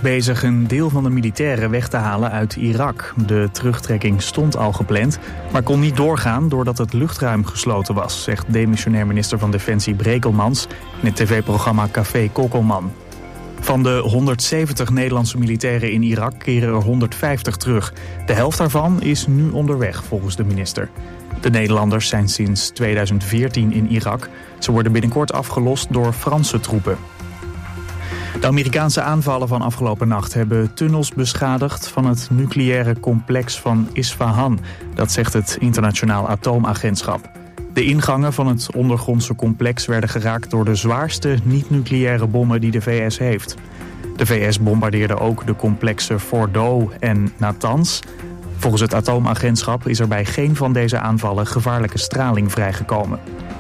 is bezig een deel van de militairen weg te halen uit Irak. De terugtrekking stond al gepland, maar kon niet doorgaan doordat het luchtruim gesloten was, zegt demissionair minister van Defensie Brekelmans in het tv-programma Café Kokkelman. Van de 170 Nederlandse militairen in Irak keren er 150 terug. De helft daarvan is nu onderweg, volgens de minister. De Nederlanders zijn sinds 2014 in Irak. Ze worden binnenkort afgelost door Franse troepen. De Amerikaanse aanvallen van afgelopen nacht hebben tunnels beschadigd van het nucleaire complex van Isfahan. Dat zegt het Internationaal Atoomagentschap. De ingangen van het ondergrondse complex werden geraakt door de zwaarste niet-nucleaire bommen die de VS heeft. De VS bombardeerde ook de complexen Fordow en Natanz. Volgens het Atoomagentschap is er bij geen van deze aanvallen gevaarlijke straling vrijgekomen.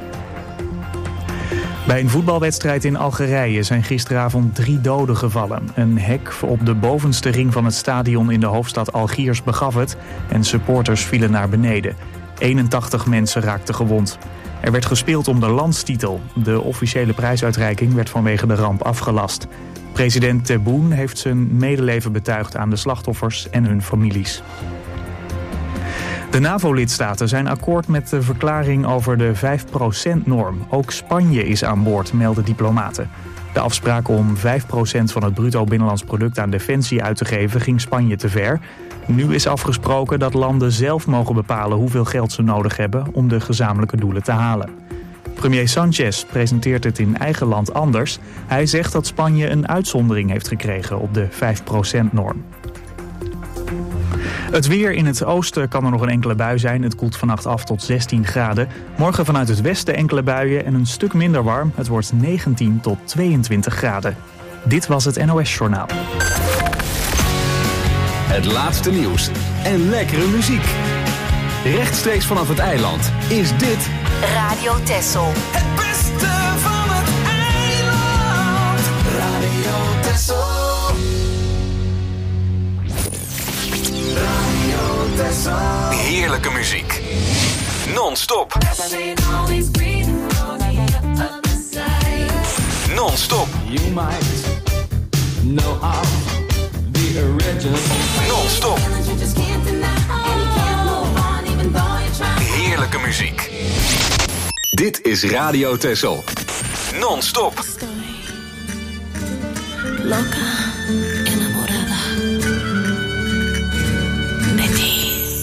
Bij een voetbalwedstrijd in Algerije zijn gisteravond 3 doden gevallen. Een hek op de bovenste ring van het stadion in de hoofdstad Algiers begaf het en supporters vielen naar beneden. 81 mensen raakten gewond. Er werd gespeeld om de landstitel. De officiële prijsuitreiking werd vanwege de ramp afgelast. President Tebboune heeft zijn medeleven betuigd aan de slachtoffers en hun families. De NAVO-lidstaten zijn akkoord met de verklaring over de 5%-norm. Ook Spanje is aan boord, melden diplomaten. De afspraak om 5% van het bruto binnenlands product aan defensie uit te geven ging Spanje te ver. Nu is afgesproken dat landen zelf mogen bepalen hoeveel geld ze nodig hebben om de gezamenlijke doelen te halen. Premier Sanchez presenteert het in eigen land anders. Hij zegt dat Spanje een uitzondering heeft gekregen op de 5%-norm. Het weer in het oosten kan er nog een enkele bui zijn. Het koelt vannacht af tot 16 graden. Morgen vanuit het westen enkele buien en een stuk minder warm. Het wordt 19 tot 22 graden. Dit was het NOS Journaal. Het laatste nieuws en lekkere muziek. Rechtstreeks vanaf het eiland is dit Radio Texel. Het beste van het eiland. Radio Texel. Radio Texel. heerlijke muziek. Non-stop. Non-stop. You might know of the original. Non-stop. Heerlijke muziek. Dit is Radio Texel. Non-stop. Loca, enamorada de ti.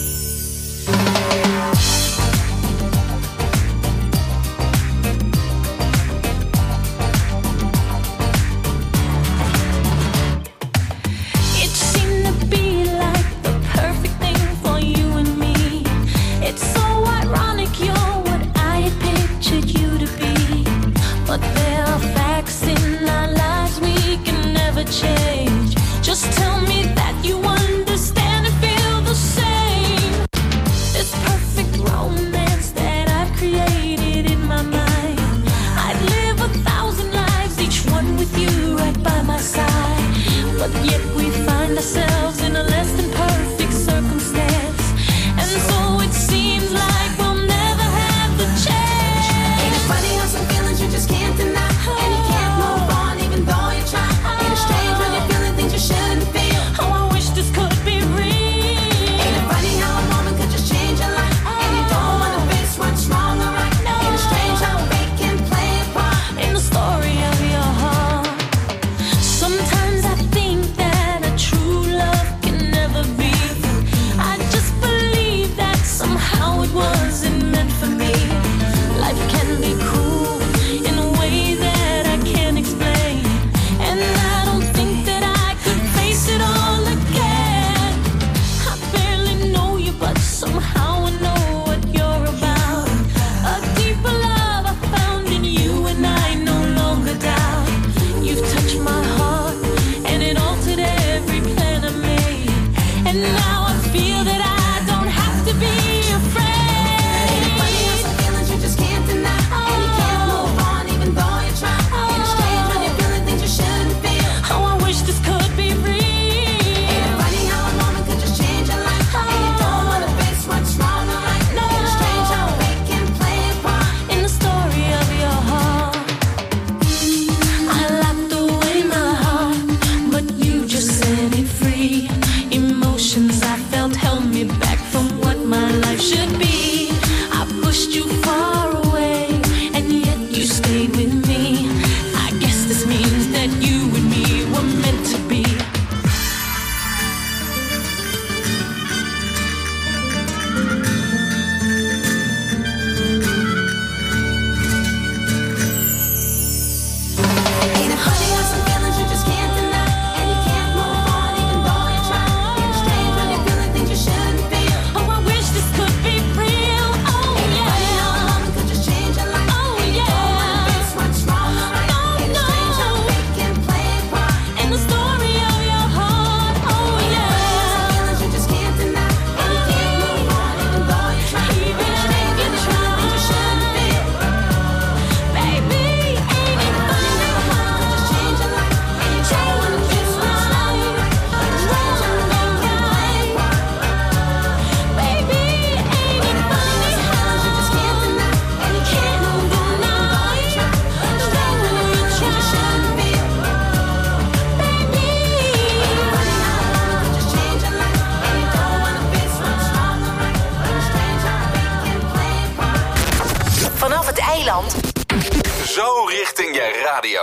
It seemed to be like the perfect thing for you and me. It's so ironic you're what I had pictured you to be. But there are facts in our lives we can never change. Just tell me that you understand and feel the same. This perfect romance that I've created in my mind. I'd live 1,000 lives, each one with you right by my side. But yet we find ourselves in a less than perfect circumstance. And so it seems like we'll never have the chance. Ain't it funny how some feelings you just can't deny? And you can't move on even though you try. Ain't it strange when you're feeling things you shouldn't feel? Oh, I wish this could be real. Ain't it funny how a moment could just change your life? And you don't wanna face what's wrong or right. Ain't it strange how fate can play a part In the story of your heart. Sometimes I think that a true love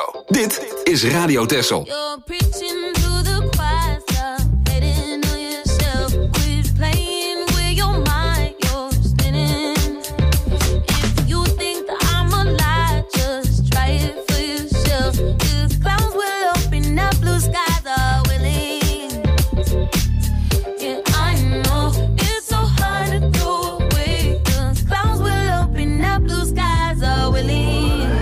Dit is Radio Texel. You're preaching to the choir, heading on yourself. Quit playing with your mind, you're spinning. If you think that I'm a lie, just try it for yourself. The clouds will open up, blue skies are willing. Yeah, I know it's so hard to throw away. The clouds will open up, blue skies are willing.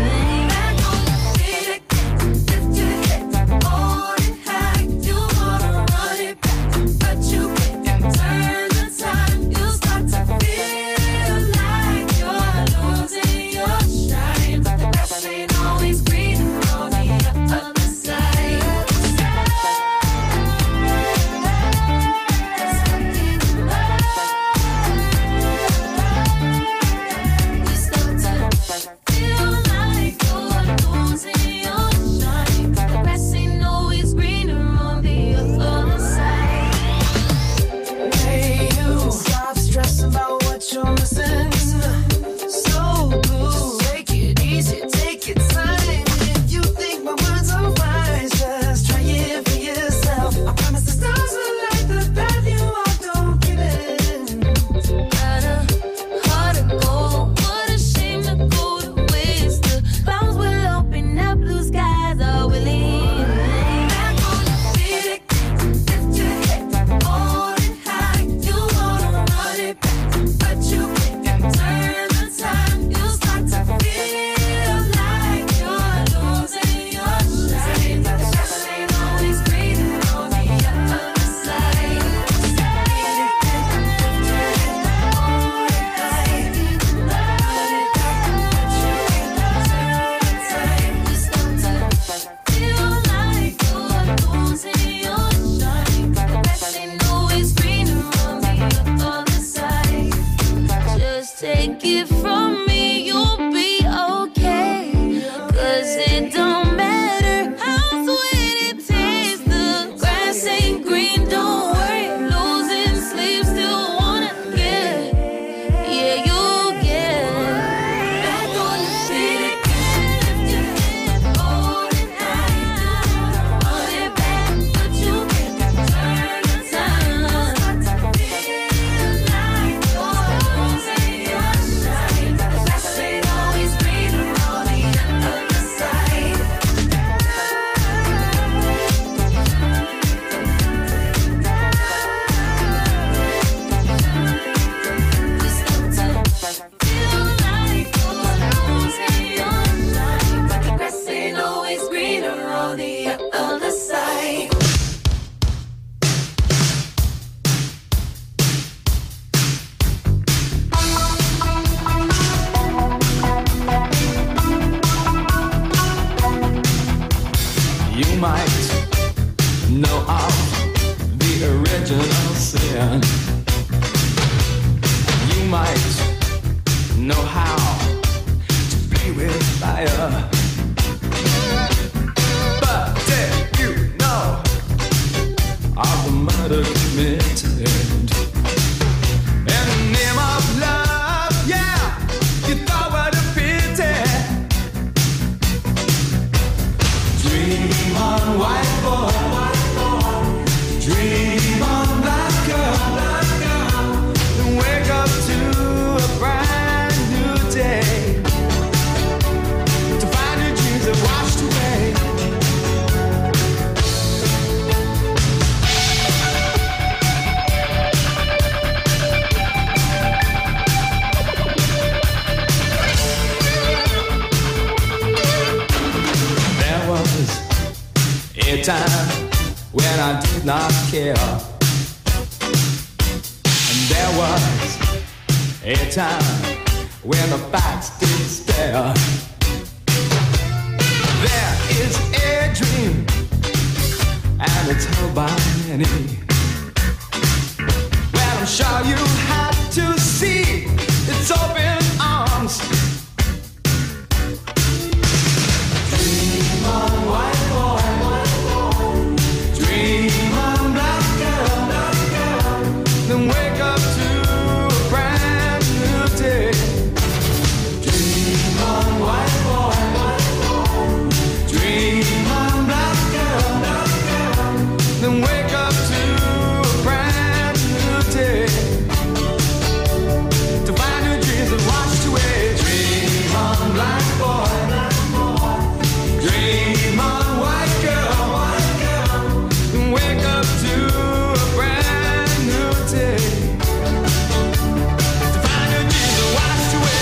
Time when I did not care, and there was a time when the facts did stare. There is a dream, and it's held by many. Well, I'm sure you had to see its open arms. Dream on, white boy. Dream on, black girl, then wake up to a brand new day. Dream on, white boy, dream then wake up to a brand new day. To find your dreams and washed away. Dream on, black boy. Dream on, white girl. Then wake up to a brand new day. To find your dreams and washed away.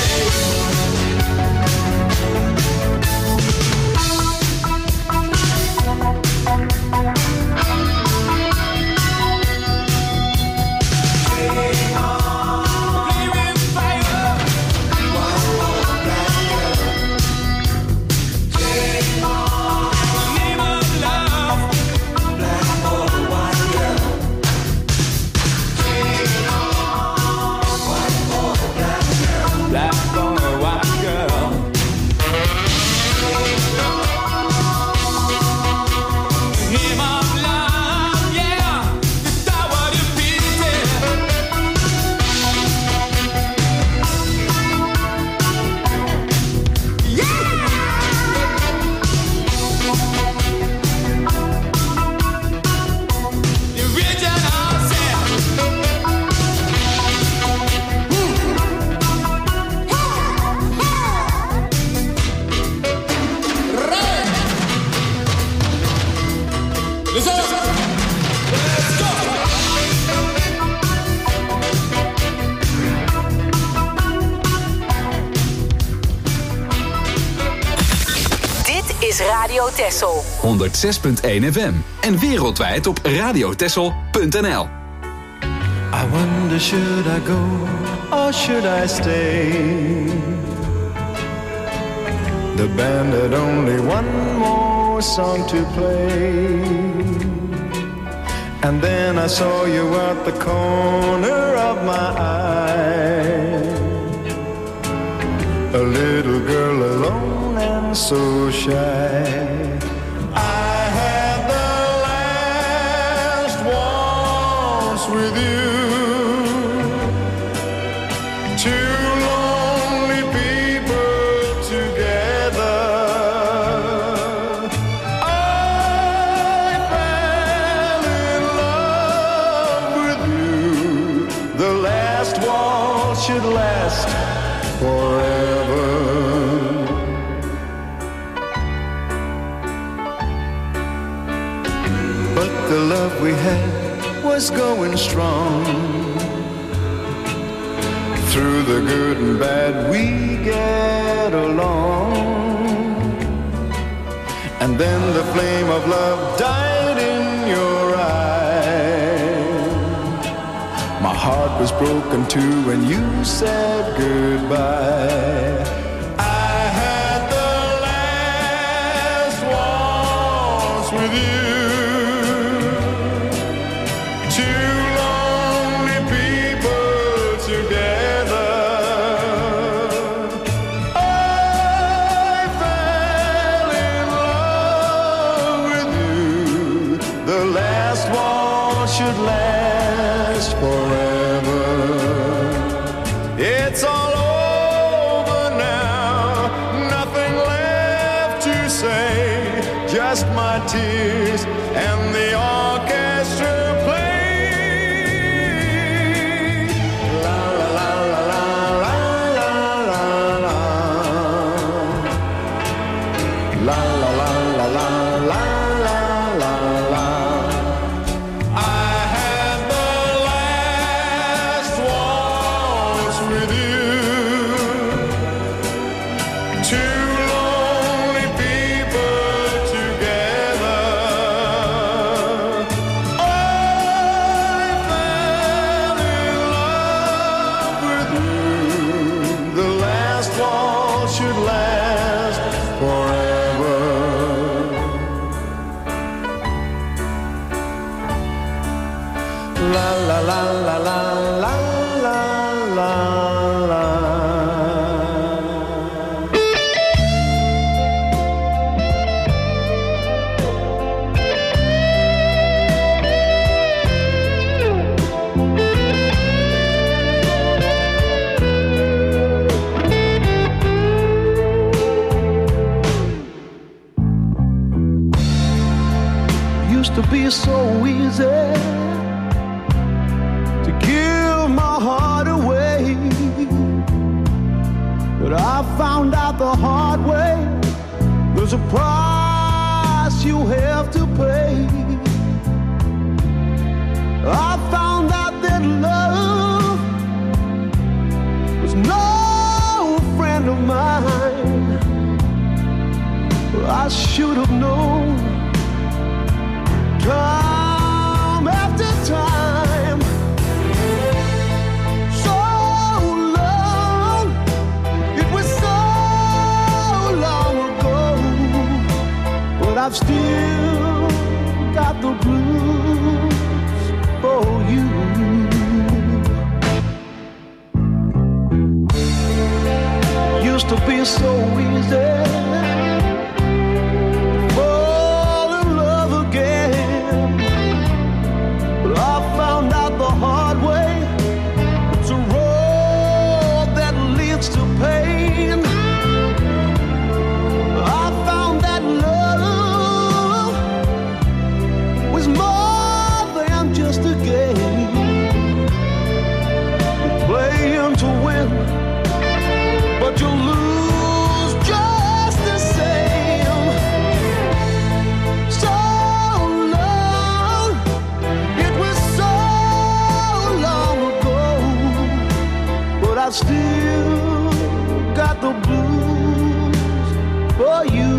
Radio Texel 106.1 FM en wereldwijd op radiotexel.nl. I wonder, should I go or should I stay? The band had only one more song to play. And then I saw you at the corner of my eye. A little girl alone and so shy. I had the last waltz with you. Two lonely people together. I fell in love with you. The last waltz should last forever. But the love we had was going strong. Through the good and bad we get along. And then the flame of love died in your eyes. My heart was broken too when you said goodbye. I had the last waltz with you. Two lonely people together. I fell in love with you. The last waltz should last forever. It's all over now, nothing left to say, just my tears and the orchestra play. La la la la la la la la. La la la la la la la la. I had the last waltz with you. Two lonely people together. I fell in love with you. The last waltz should last forever. La la la la la la la la la. Used to be a so easy to give my heart away, but I found out the hard way. There's a price you have to pay. I found out that love was no friend of mine. I should have known time after time. So long, it was so long ago, but I've still got the blues for you. Used to be so easy fall in love again, but I found out the hard way. It's a road that leads to pain. I found that love was more than just a game, playing to win, but you lose just the same. So long, it was so long ago, but I still got the blues for you.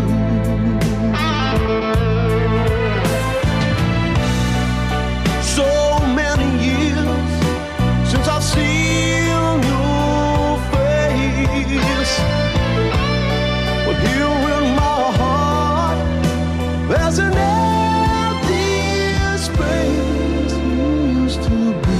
So many years since I've seen your face, but here in my heart there's an empty space you used to be.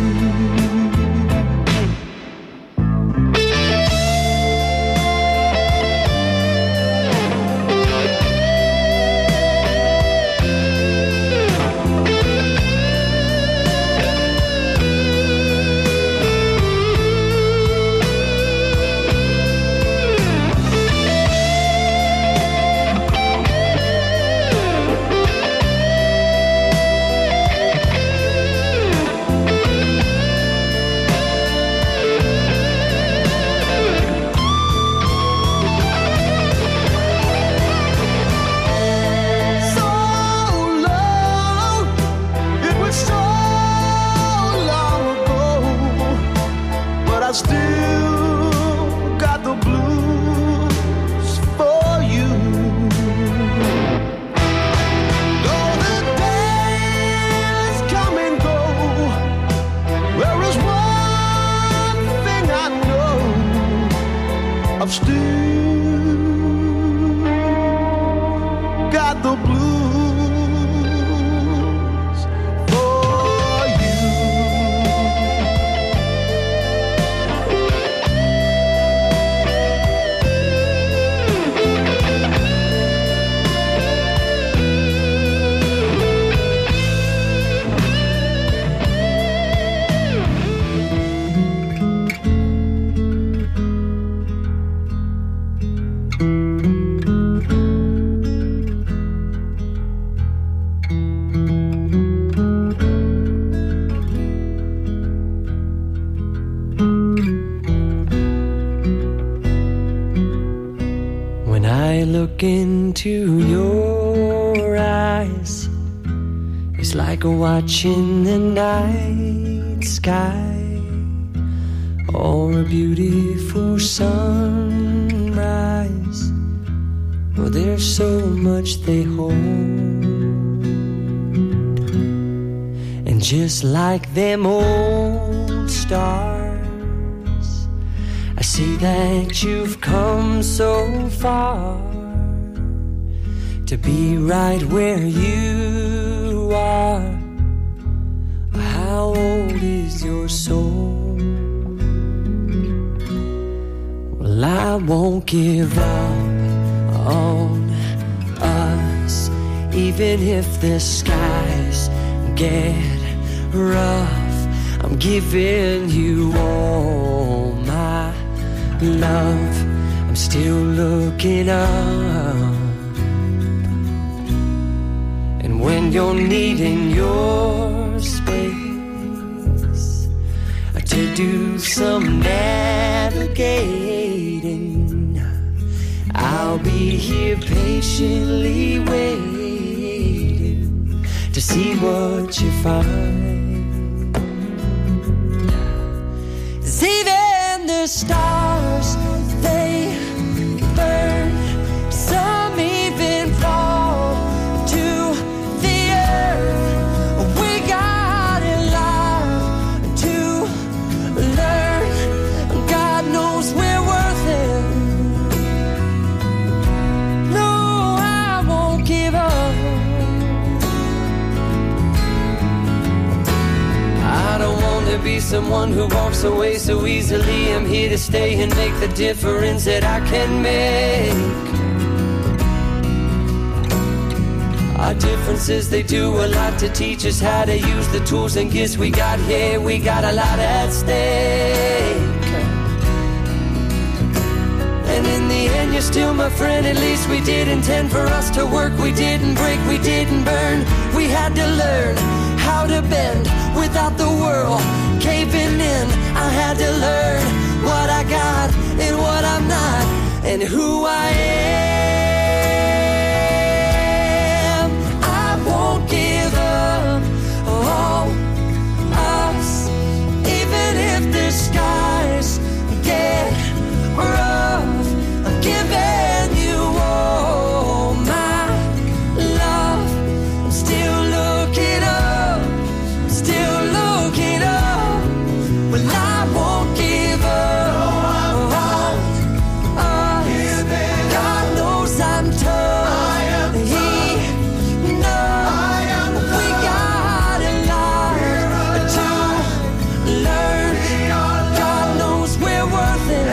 So long, it was so long ago, but I still got the blues for you. Though the days come and go, there is one thing I know: I've still got the blues for you. When I look into your eyes, it's like watching the night sky or a beautiful sunrise. Oh, there's so much they hold, and just like them old stars, I see that you've come so far to be right where you are. How old is your soul? Well, I won't give up on us, even if the skies get rough. I'm giving you all my love. I'm still looking up, and And when you're needing your space to do some navigating, I'll be here patiently waiting to see what you find. 'Cause even the stars, they burn, some even fall to the earth. We got a lot to learn. God knows we're worth it. No, I won't give up. I don't want to be someone who walks away so easily. I'm here to stay and make the difference that I can make. Our differences, they do a lot to teach us how to use the tools and gifts we got here. We got a lot at stake. And in the end, you're still my friend. At least we did intend for us to work. We didn't break, we didn't burn. We had to learn how to bend without the world caving in. I had to learn what I got and what I'm not, and who I am. I won't give up on us, even if the skies get rough. I'm giving you all my love. I'm still looking up, I'm still looking up. Well, I won't give up on us. God knows I'm tough. He knows we got a lot to learn. God knows we're worth it.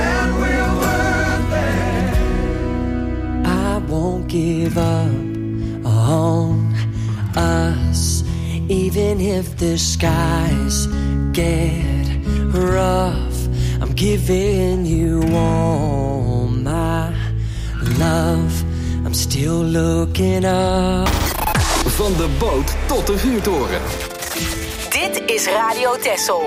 I won't give up on us, even if the skies get rough. I'm giving you all my love. I'm still looking up. Van de boot tot de vuurtoren. Dit is Radio Texel.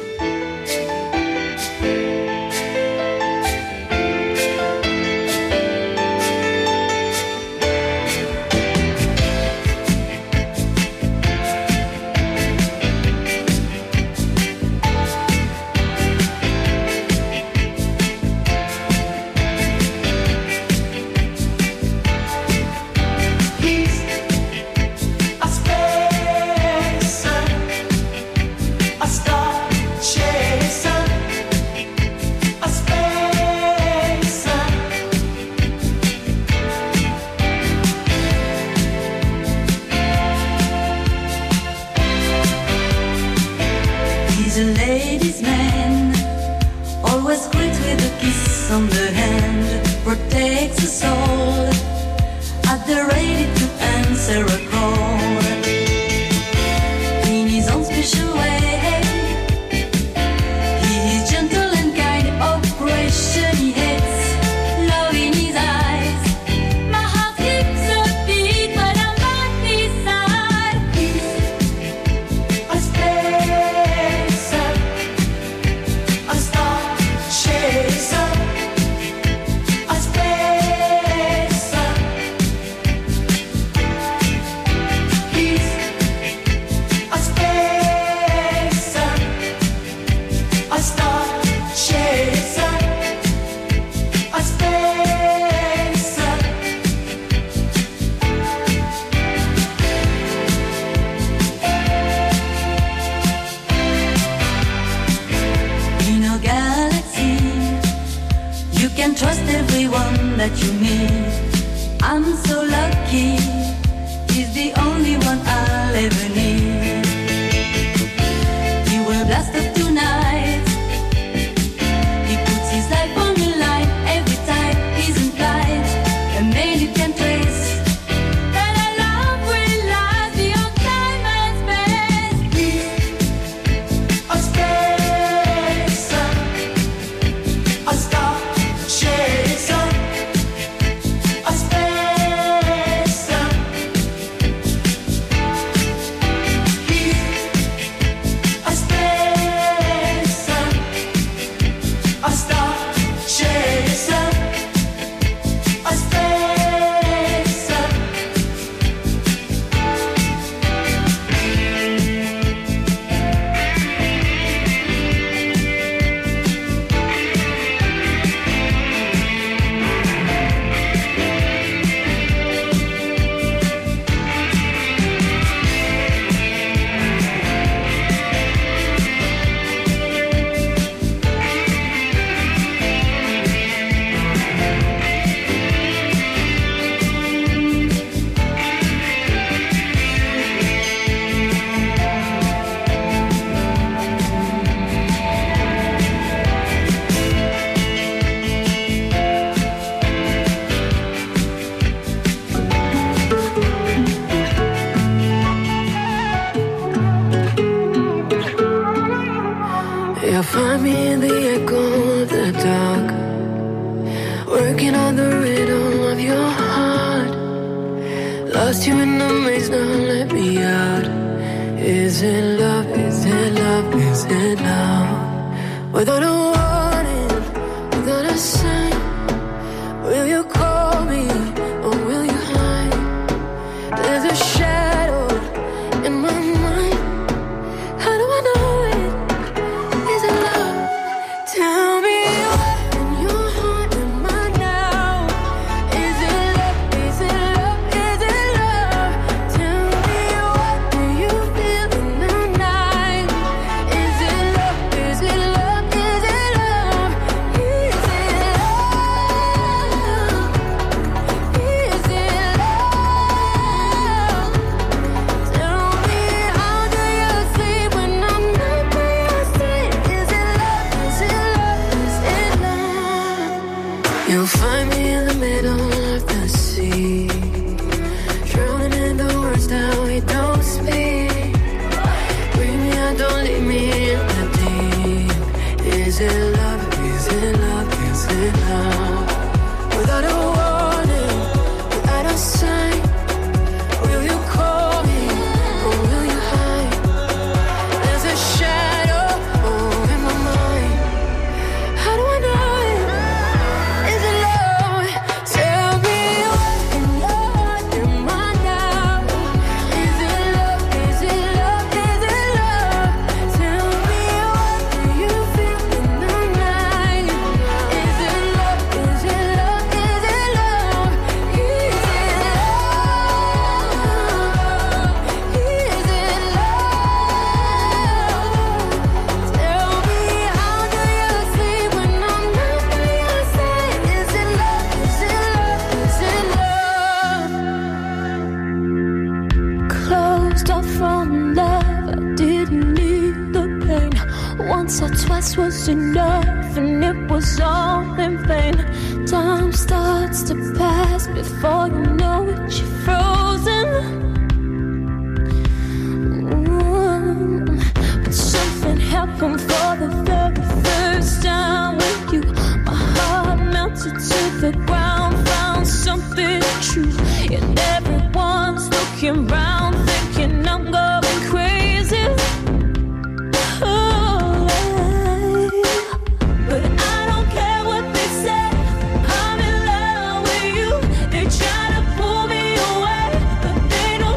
A spacer, a star chaser, a spacer. He's a ladies' man, always greet with a kiss on the hand, protects the soul, at the ready to answer a call. In his own special way, he is gentle and kind, oppression he hates, love in his eyes. My heart skips a beat when I'm by his side. He's A spacer, a star chaser, a spacer. He's a spacer. You'll find me in the echo of the dark, working on the rhythm of your heart. Lost you in the maze, now let me out. Is it love, is it love, is it love? Without a warning, without a sign, will you call me or will you hide? There's a shadow in my mind. How do I know it? Is it love? Tell me what in your heart am I now? Is it love? Is it love? Is it love? Tell me what do you feel in the night? Is it love? Is it love? Is it love? Is it love? Is it love? Tell me how do you sleep when I'm not by your side? Is it love? Is it love? Is it love? You'll find me in the middle of the sea, drowning in the words that we don't speak. Bring me out, don't leave me in the deep. Is it love? Is it love? Is it love? Without a warning, without a sign, will you call me or will you hide? There's a shadow in my mind. How do I know it? Is it love? Tell me what in your heart am I now? Is it love? Is it love? Is it love? Tell me what do you feel in the night? Is it love? Is it love? Is it love? Is it love? Is it love? Tell me how do you sleep when I'm not by your side? Is it love? Is it love? Is it love? Closed off from love, I didn't need the pain. Once or twice was enough, and it was all in vain. Time starts to pass before you know it, you're frozen. But something happened for the very first time with you. My heart melted to the ground, found something true. And everyone's looking round, thinking I'm going crazy. Oh, but I don't care what they say. I'm in love with you. They try to pull me away, but they don't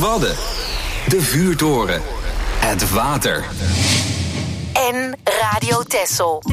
Wadden. De vuurtoren. Het water. En Radio Texel.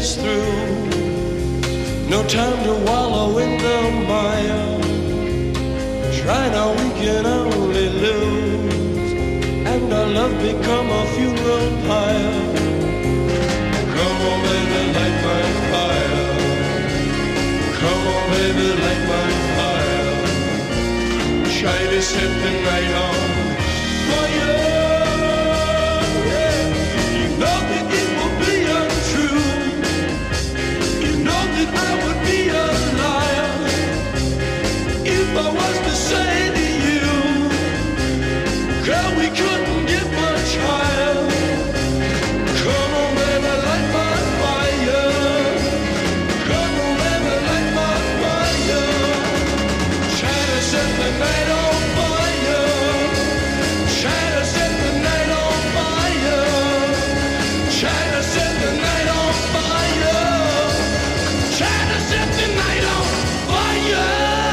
is through. No time to wallow in the mire. Try now, we can only lose, and our love become a funeral pyre. Come on, baby, light my fire. Come on, baby, light my fire. Try to set the night on fire. Yeah. You know that it will be untrue. You know that I would be a liar if I was to say to you, girl, we couldn't get much higher. Come on, baby, light my fire. Come on, baby, light my fire. Try to set the night on fire. Try to set the night on fire. Try to set the night on fire. Try to set the night on fire.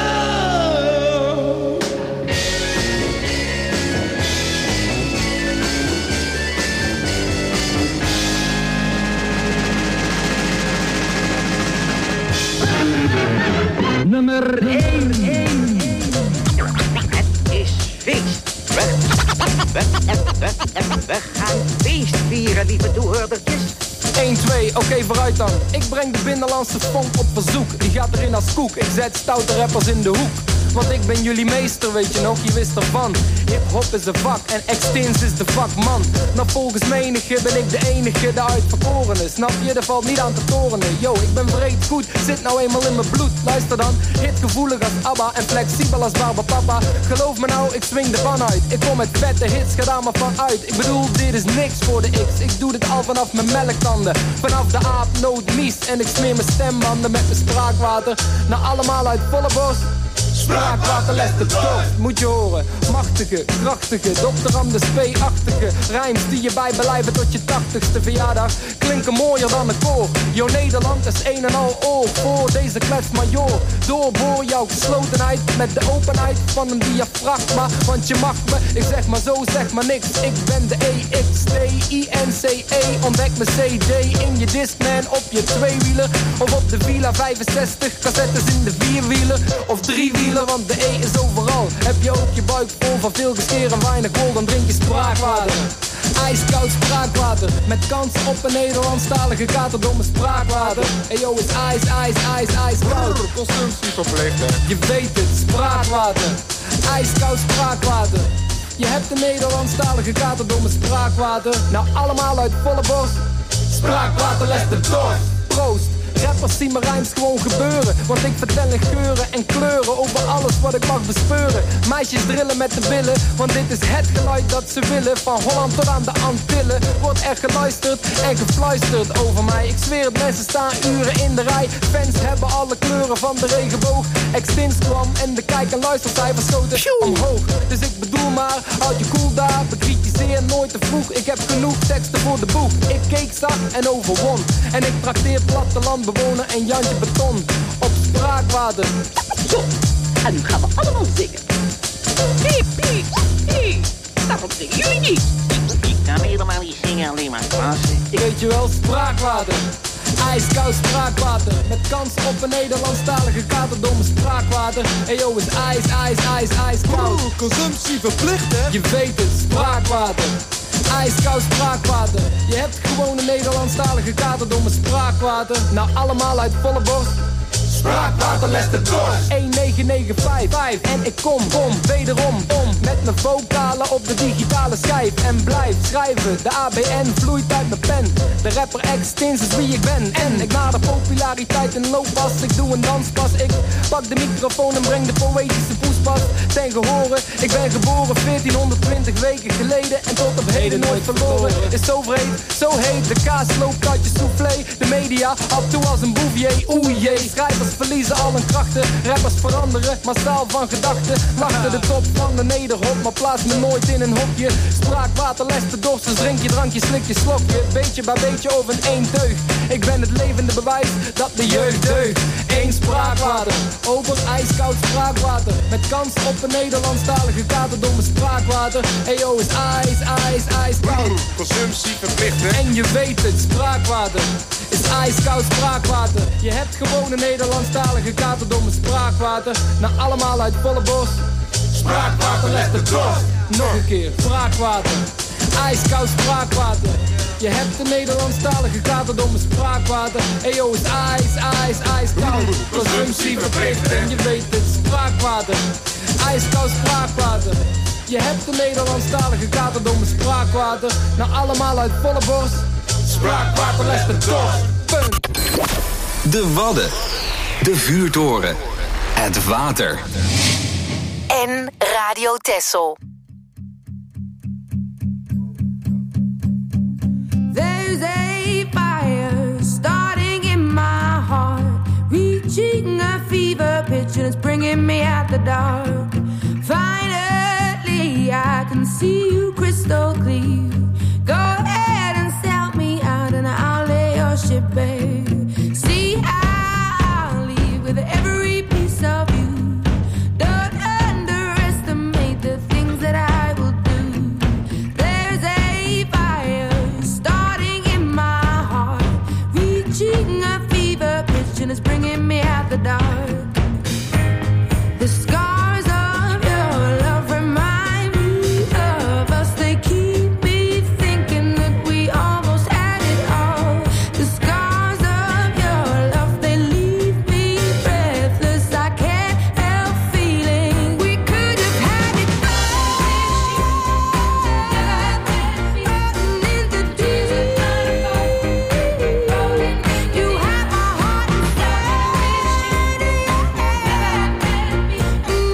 Nummer 1. Het is feest. We gaan feest vieren, lieve toehoordertjes. 1, 2, oké, vooruit dan. Ik breng de binnenlandse funk op verzoek. Die gaat erin als koek. Ik zet stoute rappers in de hoek. Want ik ben jullie meester, weet je nog, je wist ervan. Hip-hop is een vak en Extins is de vakman. Nou volgens menige ben ik de enige, de uitverkorene. Snap je, er valt niet aan te torenen. Yo, ik ben breed goed, zit nou eenmaal in mijn bloed. Luister dan, hitgevoelig als ABBA en flexibel als Barbapapa. Geloof me nou, ik swing de pan uit. Ik kom met vette hits, ga daar maar van uit. Ik bedoel, dit is niks voor de X. Ik doe dit al vanaf mijn melktanden. Vanaf de aap, nood, mies. En ik smeer mijn stembanden met mijn spraakwater. Nou allemaal uit volle borst. Spraakwater, les de dorst, moet je horen. Machtige, krachtige, Dr. Anders P-achtige rijms die je bijbelijven tot je 80ste verjaardag klinken mooier dan een koor. Yo, Nederland is een en al oor voor deze kletsmajor. Doorboor jouw geslotenheid met de openheid van een diafragma. Want je mag me, ik zeg maar zo, zeg maar niks. Ik ben de EXTINCE, ontdek mijn CD in je Discman op je tweewieler. Of op de Villa 65, cassettes in de vierwieler of driewieler. Want de E is overal. Heb je ook je buik vol van veel gescheer en weinig wol, dan drink je spraakwater. Ijskoud spraakwater, met kans op een Nederlandstalige katerdomme spraakwater. Eyo, is ijskoud. Consumptie verplicht, hè? Je weet het, spraakwater. Ijskoud spraakwater. Je hebt een Nederlandstalige katerdomme spraakwater. Nou allemaal uit volle borst. Spraakwater, les de dorst. Proost. Rappers zien mijn rijms gewoon gebeuren. Want ik vertel in geuren en kleuren over alles wat ik mag bespeuren. Meisjes drillen met de billen, want dit is het geluid dat ze willen. Van Holland tot aan de Antillen wordt er geluisterd en gefluisterd over mij. Ik zweer het, mensen staan uren in de rij. Fans hebben alle kleuren van de regenboog. Extins kwam en de kijk- en luistercijfers schoten omhoog. Dus ik bedoel maar, houd je cool daar. Bekritiseer nooit te vroeg. Ik heb genoeg teksten voor de boek. Ik keek zacht en overwon. En ik trakteer plattelandbewoner en Jantje Beton op spraakwater. Zo, en nu gaan we allemaal zingen. Piep, piep, piep. Daarom zingen jullie niet. Ik kan helemaal niet zingen, alleen maar plaatsen. Weet je wel, spraakwater. Ijskoud spraakwater. Met kans op een Nederlandstalige katerdomme spraakwater. Eyo, is ijskoud. Consumptie verplicht, hè? Je weet het, spraakwater. Ijskoud spraakwater. Je hebt gewoon een Nederlandstalige katerdomme spraakwater. Nou allemaal uit volle borst. Spraakwater, les de dorst. 1995 en ik kom wederom om met mijn vocalen op de digitale schijf. En blijf schrijven, de ABN vloeit uit mijn pen. De rapper Extins is wie ik ben. En ik nader populariteit in looppas. Ik doe een danspas, ik pak de microfoon en breng de poëtische poespas ten gehore. Ik ben geboren 1420 weken geleden en tot op heden nooit verloren. Is zo vreed, zo heet, de kaas loopt uit je soufflé. De media af toe als een bouvier, oeh jee. Schrijvers verliezen al hun krachten, rappers alles veranderen, massaal van gedachten. Wachten de top van de nederhop, maar plaats me nooit in een hokje. Spraakwater, les de dorst, dus drink je drankje, slik je slokje. Beetje bij beetje over één teug. Ik ben het levende bewijs dat de jeugd deugt. Eén spraakwater, over ijskoud spraakwater. Met kans op een Nederlandstalige katerdomme spraakwater. Eyo is ijskoud. Consumptie verplichten. En je weet het, spraakwater is ijskoud spraakwater. Je hebt gewoon een Nederlandstalige katerdomme spraakwater. Nou allemaal uit volle borst. Spraakwater, let de dorst. Nog een keer, spraakwater. Ijskoud spraakwater. Je hebt een Nederlandstalige katerdomme spraakwater. Eyo is ijskoud. Consumptie verplicht en je weet het, spraakwater. Ijskoud spraakwater. Je hebt een Nederlandstalige katerdomme spraakwater. Nou allemaal uit volle borst. Spraakwater, les de dorst. Punt. De Wadden. De Vuurtoren. Het water. En Radio Texel. There's a fire starting in my heart, reaching a fever pitch and it's bringing me out the dark. Finally, I can see you crystal clear. Go ahead and sell me out and I'll lay your ship bare. See, I'll leave with every piece of you. Don't underestimate the things that I will do. There's a fire starting in my heart, reaching a fever pitch and it's bringing me out the dark. The scars of your love remind me of us. They keep me thinking that we almost had it all. The scars of your love, they leave me breathless. I can't help feeling we could have had it all. In the deep, you have my heart inside.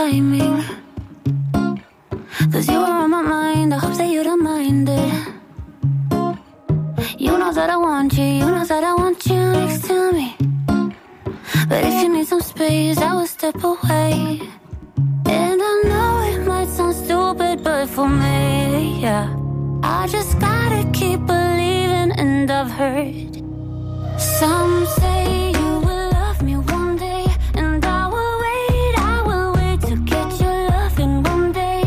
timing. 'Cause you were on my mind, I hope that you don't mind it. You know that I want you, you know that I want you next to me. But if you need some space, I will step away. And I know it might sound stupid, but for me, yeah, I just gotta keep believing. And I've heard some say you will love me one day, and I will wait to get your loving one day.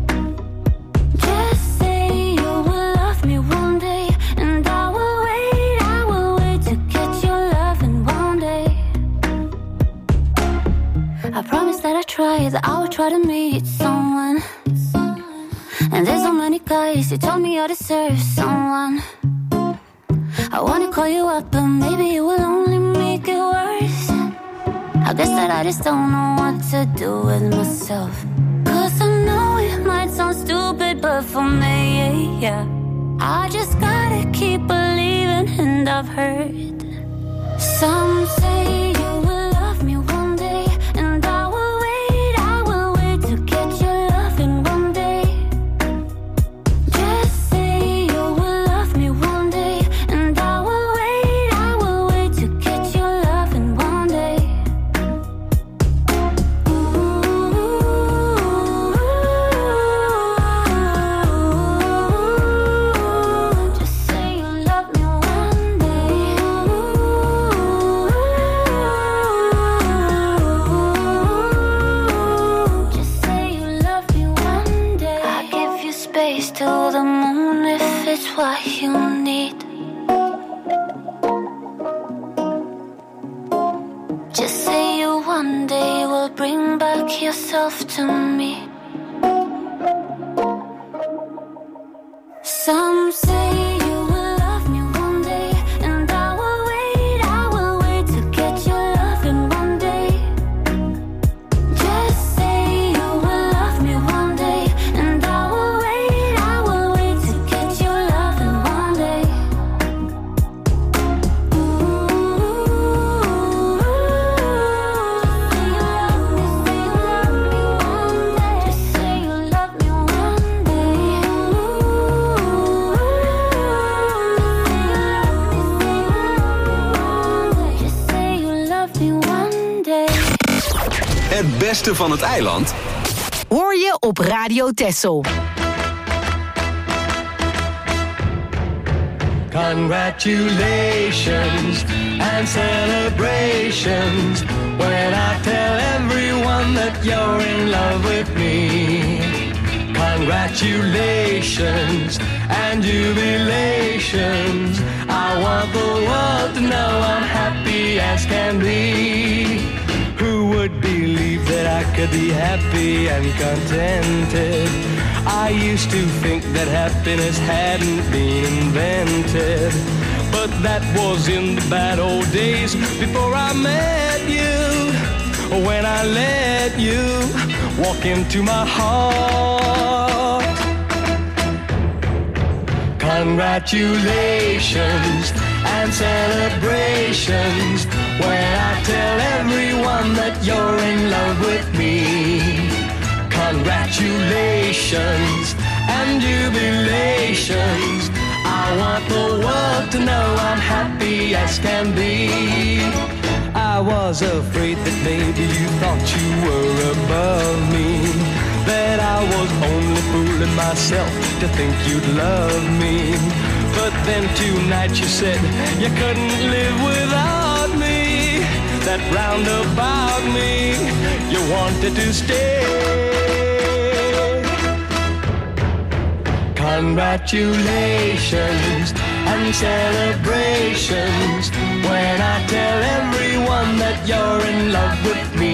Just say you will love me one day, and I will wait to get your loving one day. I promise that I try, that I will try to meet someone. And there's so many guys, you told me I deserve someone. I wanna call you up, but maybe it will only make it worse. I guess that I just don't know what to do with myself. 'Cause I know it might sound stupid, but for me, yeah, I just gotta keep believing. And I've heard some say you will love me one day, and I will wait to get your loving one day. Just say you will love me one day, and I will wait to get your loving one day. Just say you love me one day. Just say you love me one day. I give you space till the moon if it's what you need. Just say you one day will bring back yourself to me. Some say you will love me one day, and I will wait to get your loving one day. Just say you will love me one day, and I will wait to get your loving one day. Just say you love me one day. Just say you love me one day. Het beste van het eiland Hoor je op Radio Texel. Congratulations and celebrations when I tell everyone that you're in love with me. Congratulations and jubilations. I want the world to know I'm happy as can be. Who would believe that I could be happy and contented? I used to think that happiness hadn't been invented, but that was in the bad old days before I met you. When I let you walk into my heart. Congratulations and celebrations when I tell everyone that you're in love with me. Congratulations and jubilations. I want the world to know I'm happy as can be. I was afraid that maybe you thought you were above me, that I was only fooling myself to think you'd love me. But then tonight you said you couldn't live without me, that round about me you wanted to stay. Congratulations and celebrations when I tell everyone that you're in love with me.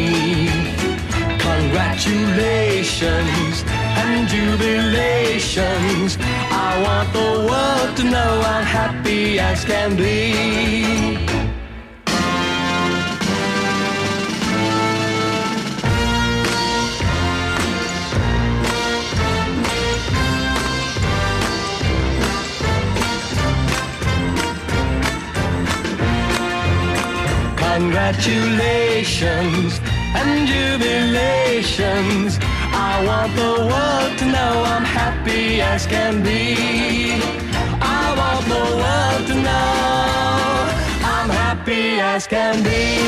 Congratulations and jubilations. I want the world to know I'm happy as can be. Congratulations and jubilations. I want the world to know I'm happy as can be. I want the world to know I'm happy as can be.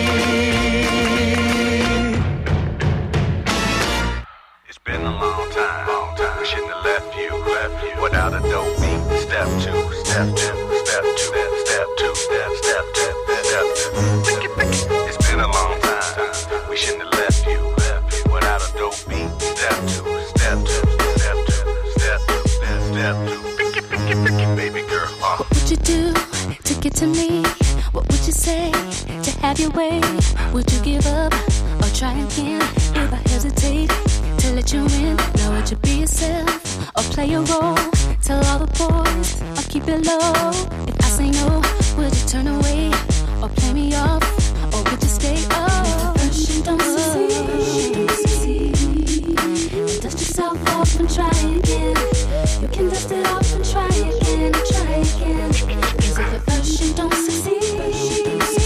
It's been a long time. We shouldn't have left you without a dope beat. Step two, step two, step two, step two, step two, step two. It's been a long time. We shouldn't have left you without a dope beat. Step two, step two, step two, step two, step two. Baby girl. What would you do to get to me? What would you say to have your way? Would you give up or try again? If I hesitate to let you in, now would you be yourself or play a role? Tell all the boys or keep it low. If I say no, would you turn away or play me off? Or would you stay? Oh, first you don't succeed. Dust yourself off and try again. You can dust it off and try again, try again. 'Cause if at first you don't succeed,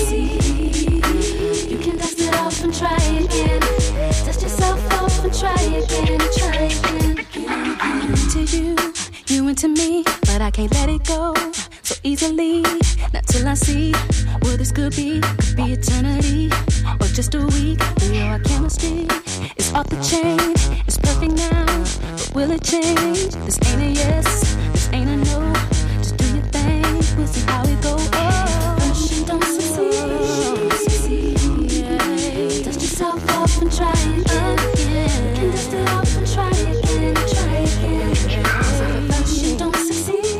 you can dust it off and try again. Dust yourself off and try again, try again. I'm into you, you into me, but I can't let it go so easily. Not till I see what this could be eternity or just a week. You know our chemistry is off the chain. It's perfect now, but will it change? This ain't a yes, this ain't a no. Just do your thing, we'll see how it goes. Oh, first you don't succeed. Yeah. Dust yourself off and try again. You can dust it off and try again, try again. So first you don't succeed.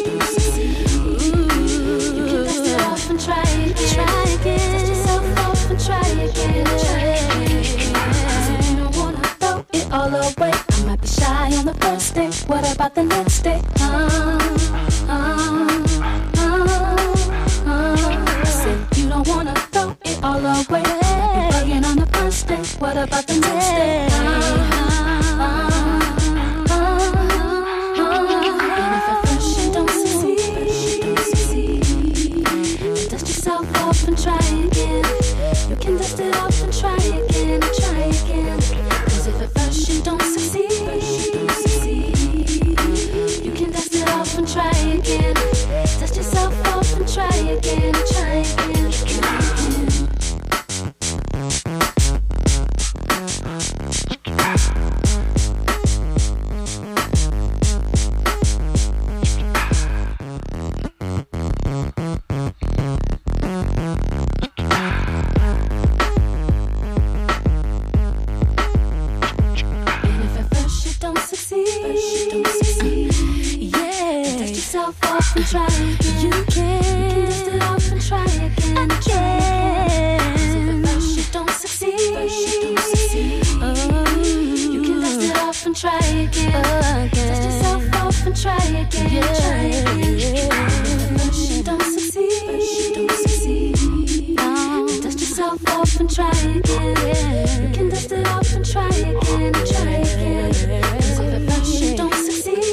You can dust it off and try again, try again. Dust yourself off and try again, try again. So you don't wanna throw it all away. I might be shy on the first day. What about the next day? I said you don't wanna throw it all away. You're bugging on the first day. What about the next day? And if at first you don't succeed, dust yourself off and try again. You can dust it off and try again, try again. 'Cause if at first you don't succeed, you can dust it off and try again. Dust yourself off and try again, try again, try again. Off and try again. You can dust it off and try again, again. 'Cause if at first you don't succeed, you can dust it off and try again. Dust yourself off and try again, try again. If at first you don't succeed, dust yourself off and try again. You can dust it off and try again, try again. 'Cause if at first you don't succeed,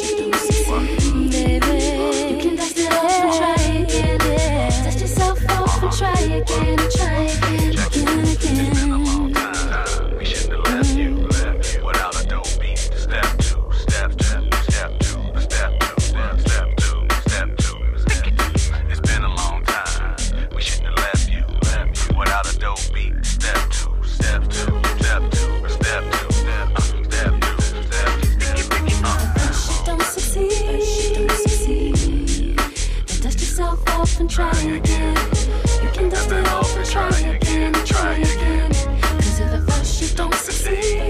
try again, try again, again, again. We shouldn't have left you without a dope beat. Step two, step two, step two, step two, step two, step two. It's been a long time. We shouldn't have left you without a dope beat. Step two, step two, step two, step two, step two, step two, step two. Don't succeed. And dust yourself off and try again. Dust it off and try again, try again. 'Cause if at first you don't succeed,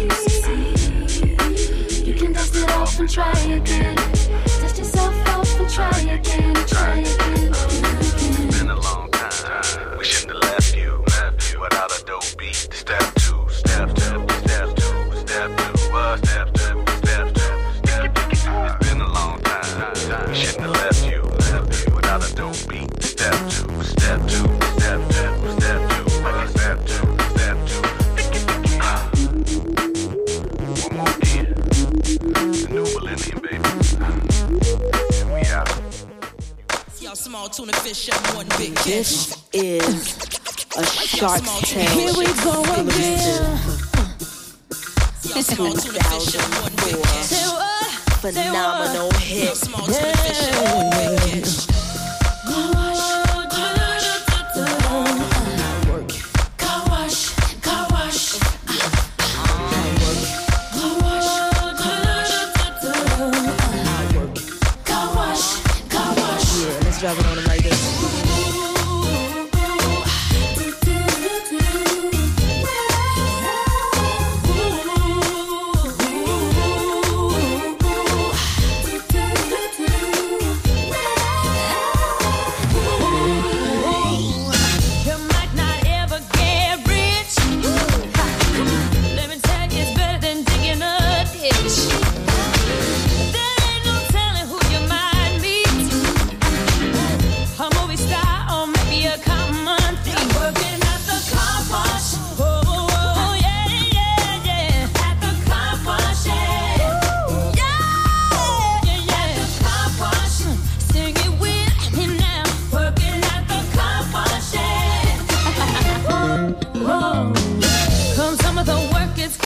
you can dust it off and try again. Dust yourself off and try again, try again. It's been a long time. We shouldn't have left you without a dope beat. Step two, step two, step two, step two, step two, step two, step two. It's been a long time. We shouldn't have left you without a dope beat. Step two, step two, step two, step two, step two, step two. One more again. The new millennium, baby. And we out. Y'all small tuna fish up one big fish. This is a Shark's Tale. Here we go again. 2004 phenomenal hit. Drop it on the